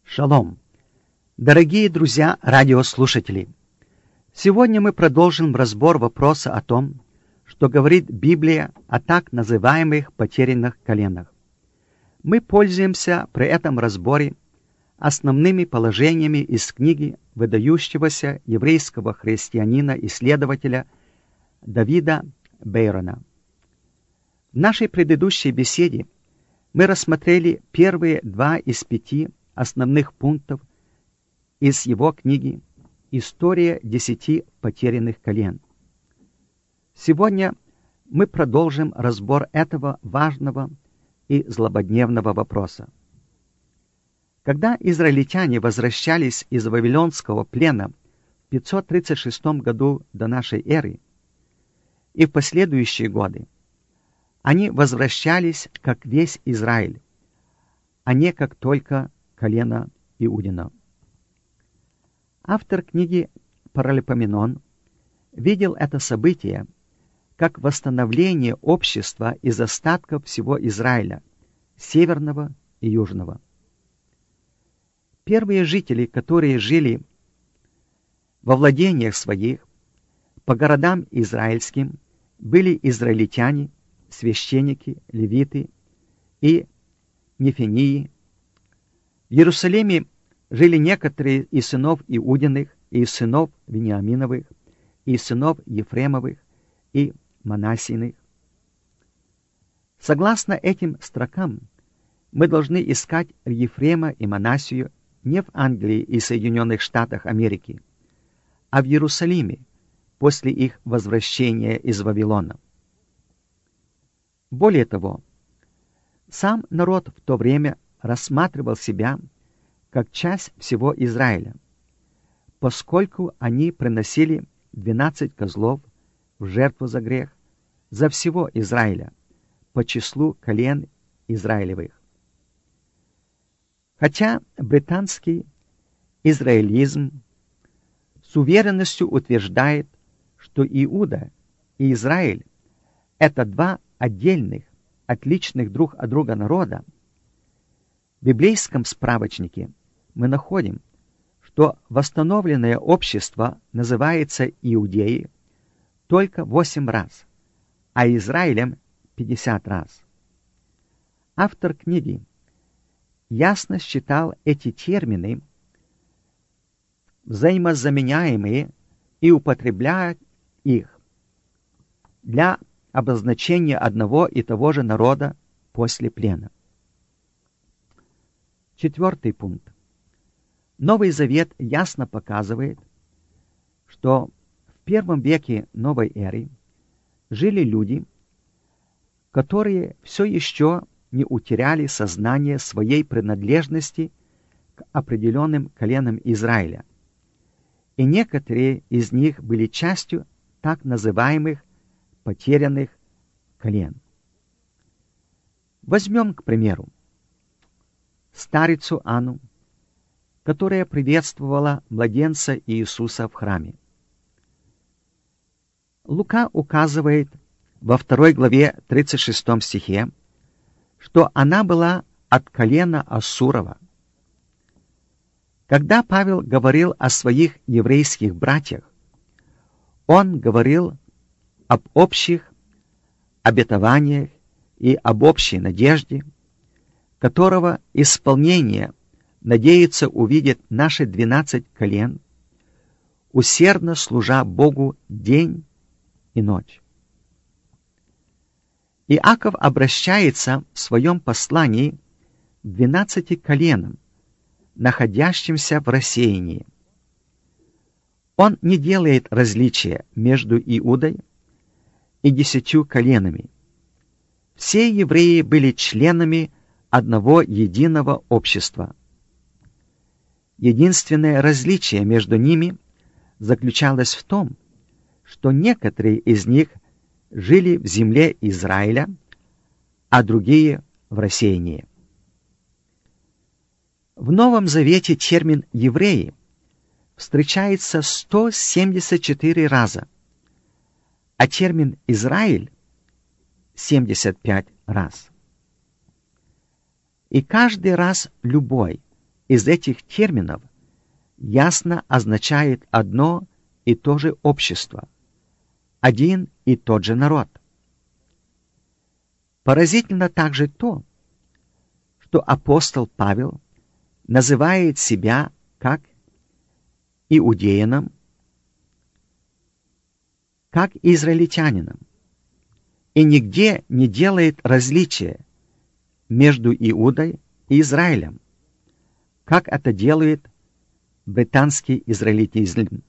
Шалом! Дорогие друзья-радиослушатели! Сегодня мы продолжим разбор вопроса о том, что говорит Библия о так называемых потерянных коленах. Мы пользуемся при этом разборе основными положениями из книги выдающегося еврейского христианина-исследователя Давида Бейрона. В нашей предыдущей беседе мы рассмотрели первые 2 из 5 основных пунктов из его книги «История 10 потерянных колен». Сегодня мы продолжим разбор этого важного и злободневного вопроса. Когда израильтяне возвращались из Вавилонского плена в 536 году до нашей эры и в последующие годы, они возвращались как весь Израиль, а не как только колено Иудина. Автор книги Паралипоменон видел это событие как восстановление общества из остатков всего Израиля, северного и южного. Первые жители, которые жили во владениях своих, по городам израильским, были израильтяне, священники, левиты и нефинии. В Иерусалиме жили некоторые из сынов Иудиных, и из сынов Вениаминовых, и из сынов Ефремовых, и Манассиных. Согласно этим строкам, мы должны искать Ефрема и Манассию не в Англии и Соединенных Штатах Америки, а в Иерусалиме после их возвращения из Вавилона. Более того, сам народ в то время рассматривал себя как часть всего Израиля, поскольку они приносили 12 козлов в жертву за грех за всего Израиля по числу колен Израилевых. Хотя британский израилизм с уверенностью утверждает, что Иуда и Израиль — это 2 отдельных, отличных друг от друга народа, в библейском справочнике мы находим, что восстановленное общество называется Иудеей только 8 раз, а Израилем 50 раз. Автор книги ясно считал эти термины взаимозаменяемые и употребляет их для обозначения одного и того же народа после плена. 4 пункт. Новый Завет ясно показывает, что в первом веке новой эры жили люди, которые все еще не утеряли сознание своей принадлежности к определенным коленам Израиля, и некоторые из них были частью так называемых потерянных колен. Возьмем, к примеру, старицу Анну, которая приветствовала младенца Иисуса в храме. Лука указывает во 2 главе 36 стихе, что она была от колена Ассурова. Когда Павел говорил о своих еврейских братьях, он говорил об общих обетованиях и об общей надежде, которого исполнение надеется увидеть наши 12 колен, усердно служа Богу день и ночь. Иаков обращается в своем послании к 12 коленам, находящимся в рассеянии. Он не делает различия между Иудой и 10 коленами. Все евреи были членами одного единого общества. Единственное различие между ними заключалось в том, что некоторые из них жили в земле Израиля, а другие в рассеянии. В Новом Завете термин «евреи» встречается 174 раза, а термин «Израиль» — 75 раз. И каждый раз любой, из этих терминов ясно означает одно и то же общество, один и тот же народ. Поразительно также то, что апостол Павел называет себя как иудеином, как израильтянином, и нигде не делает различия между Иудой и Израилем, как это делает британский израилитизм.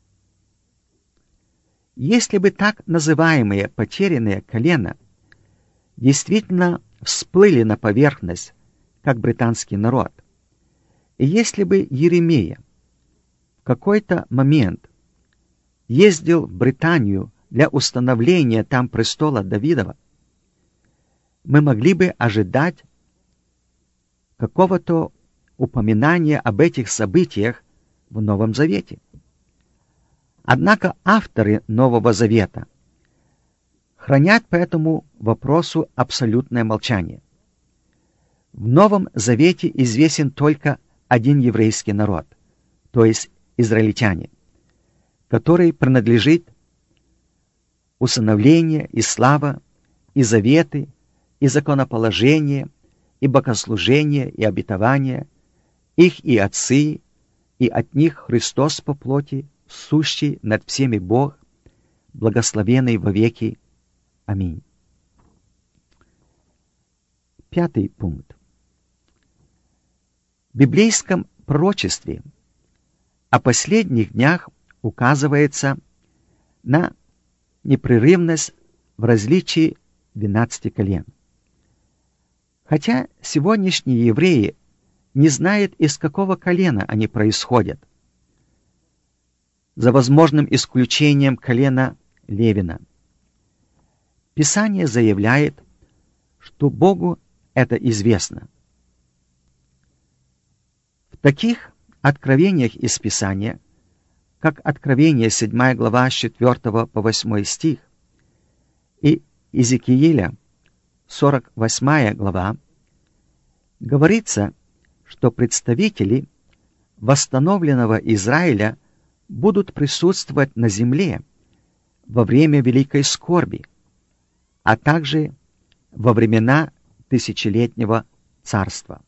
Если бы так называемые потерянные колена действительно всплыли на поверхность, как британский народ, и если бы Иеремия в какой-то момент ездил в Британию для установления там престола Давидова, мы могли бы ожидать какого-то упоминания об этих событиях в Новом Завете. Однако авторы Нового Завета хранят по этому вопросу абсолютное молчание. В Новом Завете известен только один еврейский народ, то есть израильтяне, который принадлежит усыновление и слава, и заветы, и законоположение, и богослужение, и обетование, их и отцы, и от них Христос по плоти, сущий над всеми Бог, благословенный вовеки. Аминь. 5 пункт. В библейском пророчестве о последних днях указывается на непрерывность в различии 12 колен. Хотя сегодняшние евреи не знают, из какого колена они происходят, за возможным исключением колена Левина. Писание заявляет, что Богу это известно. В таких откровениях из Писания, как Откровение 7 глава с 4 по 8 стих и Иезекииля 48 глава, говорится, что представители восстановленного Израиля будут присутствовать на земле во время Великой Скорби, а также во времена Тысячелетнего Царства.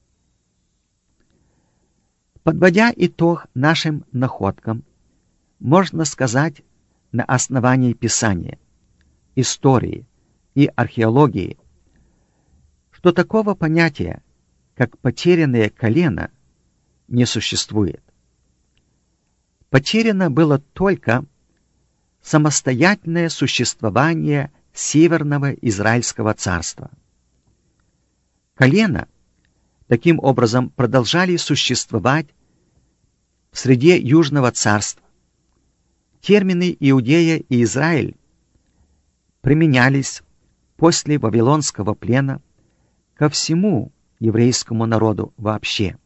Подводя итог нашим находкам, можно сказать на основании Писания, истории и археологии, что такого понятия, как потерянное колено, не существует. Потеряно было только самостоятельное существование Северного Израильского царства. Колена таким образом продолжали существовать в среде Южного царства. Термины Иудея и Израиль применялись после Вавилонского плена ко всему еврейскому народу вообще.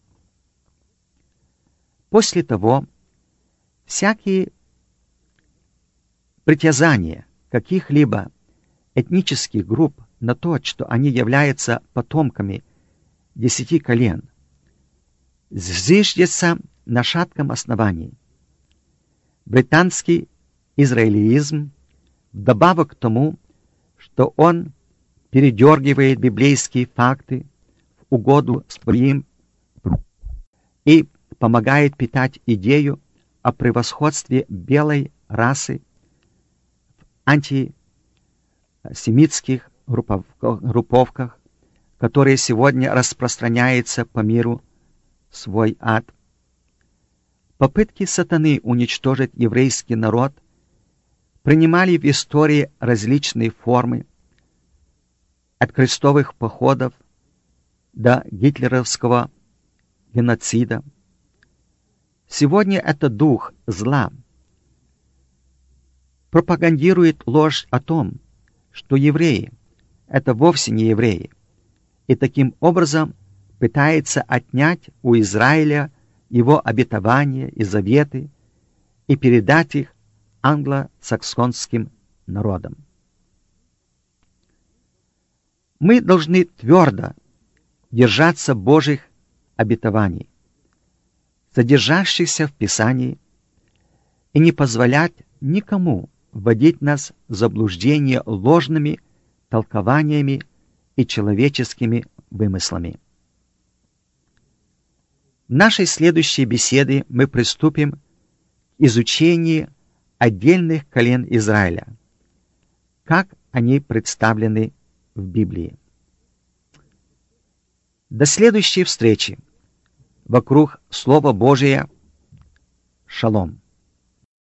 После того всякие притязания каких-либо этнических групп на то, что они являются потомками 10 колен, зиждется на шатком основании. Британский израилизм, вдобавок к тому, что он передергивает библейские факты в угоду своим и помогает питать идею о превосходстве белой расы в антисемитских групповках, которые сегодня распространяются по миру свой ад. Попытки сатаны уничтожить еврейский народ принимали в истории различные формы, от крестовых походов до гитлеровского геноцида. Сегодня этот дух зла пропагандирует ложь о том, что евреи — это вовсе не евреи, и таким образом пытается отнять у Израиля его обетования и заветы и передать их англосаксонским народам. Мы должны твердо держаться Божьих обетований, содержащихся в Писании, и не позволять никому вводить нас в заблуждение ложными толкованиями и человеческими вымыслами. В нашей следующей беседе мы приступим к изучению отдельных колен Израиля, как они представлены в Библии. До следующей встречи вокруг Слова Божия. Шалом.